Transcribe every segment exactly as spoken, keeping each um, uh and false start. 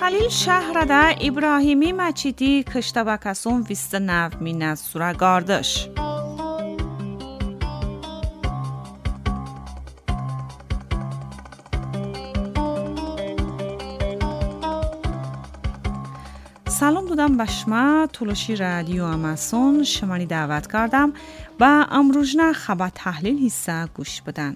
Al-Khalil şäherinde İbrahimi meçidi kıştabakasun viste navmine sura gardış. سلام دادم به شما تولشی رادیو آماسون شمانی دعوت کردم و امروزنا خبر تحلیل حصه گوش بدن.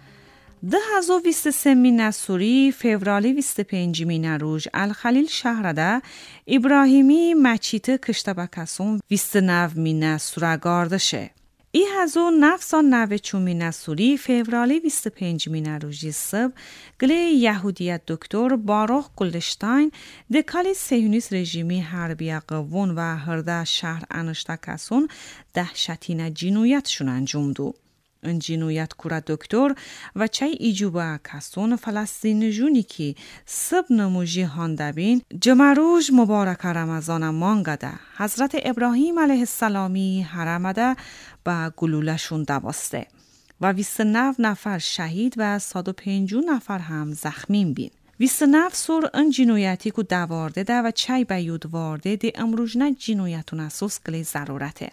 ده هزار و بیست و سه مین سوری فورالی بیست و پنج مین روز الخلیل شهرده ابراهیمی مچیت کشتبکسون بیست و نو مین سوره گاردشه. ای هزار نفسان نوه چومین سوری فورالی بیست و پنج مین روزی صبح گلی یهودیت دکتر باروخ گلدشتاین دکالی سیونیس رژیمی حربی قوون و هرده شهر انشتکسون دهشتین جنویتشون انجام دو. این جنویت کورا دکتر و چای ایجوبا کسون فلسطین جونی که سب نموجی هانده بین جمروج مبارک رمضان مانگده حضرت ابراهیم علیه السلامی حرمده با گلولشون دواسته و بیست و نو نفر شهید و صد و پنجاه نفر هم زخمین بین. بیست و نو سور این جنویتی که دوارده ده و چای بیود وارده ده امروجنه جنویتون اساس گلی ضرورته.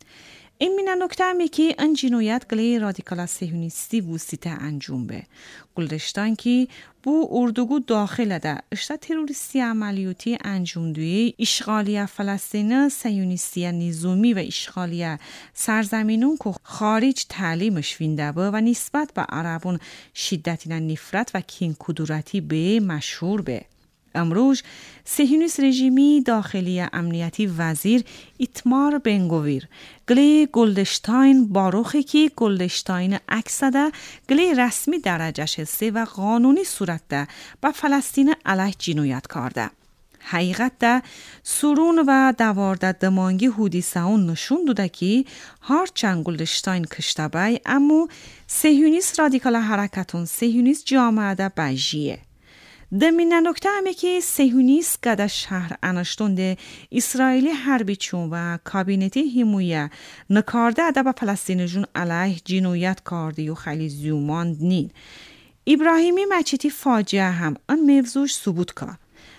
این مینه نکته همی که این جنویت گلی رادیکال صهیونیستی وسیته انجام به. گلدشتان که بو اردوگو داخل ده اشتا تروریستی عملیاتی انجام دوی اشغالی فلسطین صهیونیستی نظامی و اشغالی سرزمینون که خارج تعلیمش وینده با و نسبت به عربون شدتین نفرت و کین کدورتی به مشهور به. امروز صهیونیست رژیمی داخلی امنیتی وزیر ایتمار بنگویر گلی گلدشتاین باروخی که گلدشتاین اکسده گلی رسمی درجهش سه و قانونی صورت ده با فلسطین علیه جنویت کرده. حقیقت ده سرون و دوارده دمانگی هودیسهون نشون دوده که هرچند گلدشتاین کشتبای اما صهیونیست رادیکال حرکتون صهیونیست جامعه ده بجیه. دمینه نکته همه که صهیونیست گده شهر انشتون ده اسرائیلی حربی چون و کابینتی همویه نکارده ده با فلسطین جون علیه جنویت کرده و خیلی زیوماند نین. ابراهیمی مچیتی فاجعه هم ان موضوعش ثبوت که.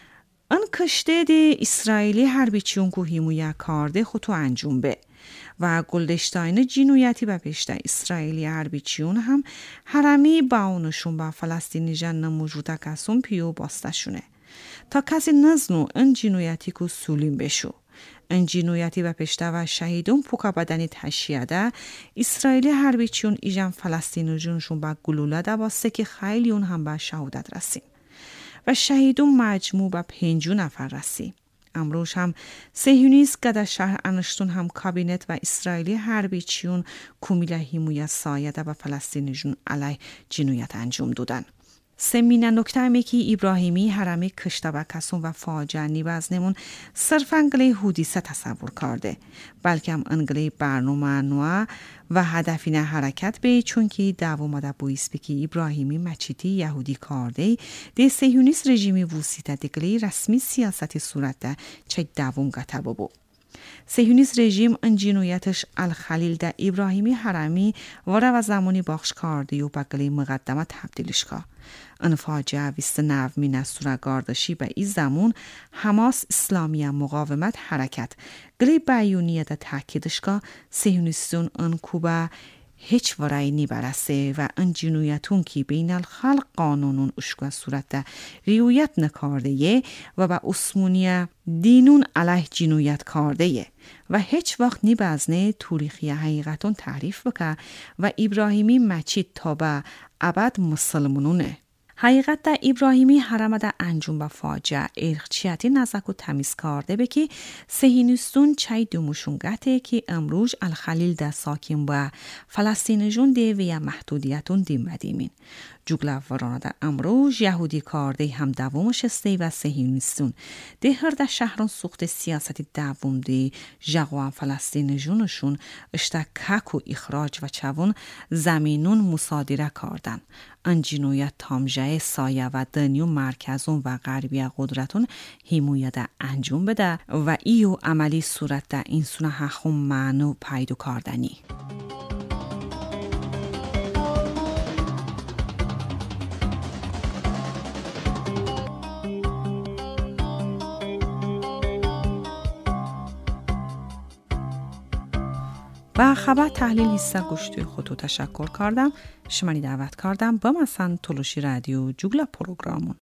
ان کشته ده اسرائیلی حربی چون که همویه کرده خودتو انجام به. و گلدشتاین جنویتی به پیشته اسرائیلی عربیچیون هم حرمی باونشون با فلسطینی جن نموجوده کسون پیو باستشونه. تا کسی نزنو این جنویتی که سولیم بشو. این جنویتی به پیشته و شهیدون پوکا بدنی تشییده اسرائیلی عربیچیون ایجان فلسطینی جنشون با گلوله ده باسته که خیلی اون هم به شهادت رسیم. و شهیدون مجموع به پنجو نفر رسیم. امروز هم صهیونیست گده شهر انشتون هم کابینت و اسرائیلی حربی چیون کومیله همویت سایده و فلسطین جون علیه جنویت انجام دودن. سمینه نکته همی که ابراهیمی حرمی کشته و کسون و فاجعه نیبزنمون صرف انگلی حودیسه تصور کرده بلکه هم انگلی برنامه نوع و هدفین حرکت به چون که دوامده بویست بکی ابراهیمی مچیتی یهودی کرده ده صهیونیست رژیمی وسیته دگلی رسمی سیاستی صورت ده چه دوام گته ببو. صهیونیست رژیم ان جنویتش الخلیل ده ابراهیمی حرمی واره و زمانی باخش کرده و بگلی مقدمه تبدیلش که. ان فاجعه بیست و نو مین سوره گاردشی به این زمان حماس اسلامی مقاومت حرکت گلی بیونیه ده تاکیدش که صهیونیستون ان کوبه هیچ ورای نی برسه و ان جنویتون که بین الخلق قانونون اشکا صورت ده ریویت نکارده یه و با عثمانی دینون علیه جنویت کرده یه و هیچ وقت نی بزنه تاریخی حقیقتون تعریف بکه و ابراهیمی مچید تا به ابد مسلمونونه. حقیقت در ابراهیمی حرم در انجام با فاجعه ارخچیتی نزک و تمیز کرده به که صهیونیستون چای دوموشونگته که امروز الخلیل در ساکن با فلسطین جون ده و یا محدودیتون دیم بدیمین. جوگلا ورانه در امروز یهودی کرده هم دوامش استه و صهیونیستون ده هر در شهران سوخت سیاستی دوام ده جغوان فلسطین جونشون اشتا کک و اخراج و چوون زمینون مصادره کردن. انجینویت تامجه سایه و دنیو مرکزون و غربی قدرتون همویه ده انجام بده و ایو عملی صورت ده این سونه حخون معنو پیدو کردنی. و xabar tahlil hissa go'shtuy xudu tashakkur kardam. Shimani da'vat kardam ba masan Tulshi Radio jugla programun.